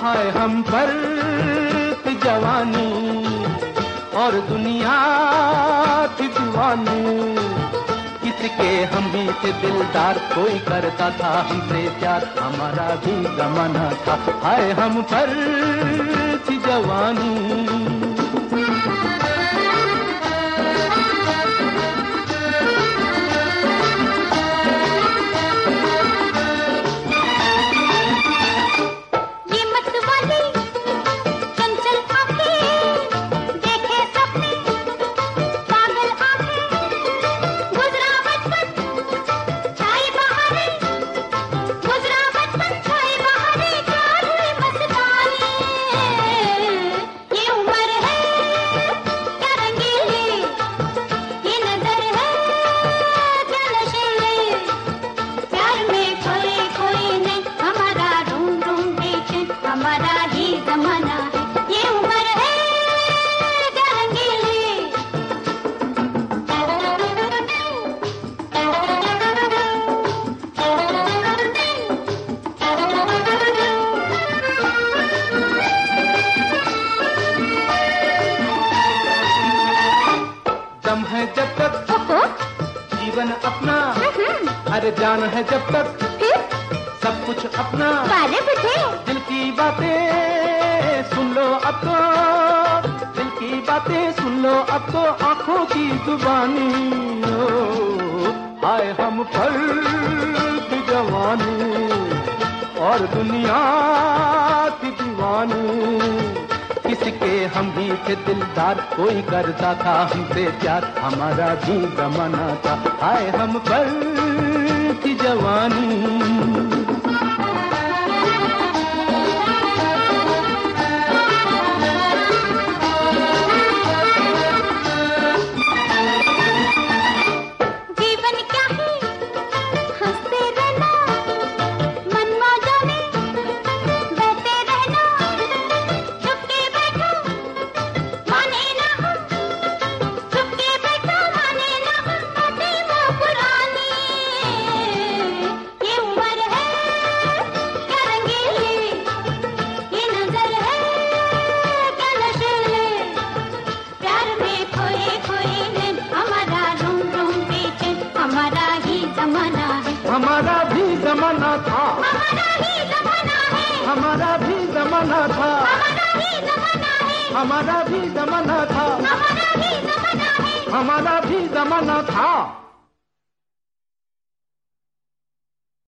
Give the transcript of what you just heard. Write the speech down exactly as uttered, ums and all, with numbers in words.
हाय हम पर जवानी और दुनिया थी दीवानी। किसके हम भी थे दिलदार, कोई करता था हमसे प्यार, हमारा भी जमाना था। हाय हम पर थी जवानी। हमारा ही जमाना है, ये उम्र है क्या रंगीली। दम है जब तक जीवन अपना, अरे जान है जब तक सब कुछ अपना। दिल की बातें सुन लो अब तो, दिल की बातें सुन लो अब तो, आंखों की जुबानी। ओ, हाय हम पर की जवानी और दुनिया की दीवानी। किसके हम भी थे दिलदार, कोई करता था हमसे प्यार, हमारा भी जमाना था। हाय हम पर की जवानी। हमारा भी जमाना था, हमारा ही जमाना है, हमारा भी जमाना था, हमारा ही जमाना है, हमारा भी जमाना था, हमारा ही जमाना है, हमारा भी जमाना था।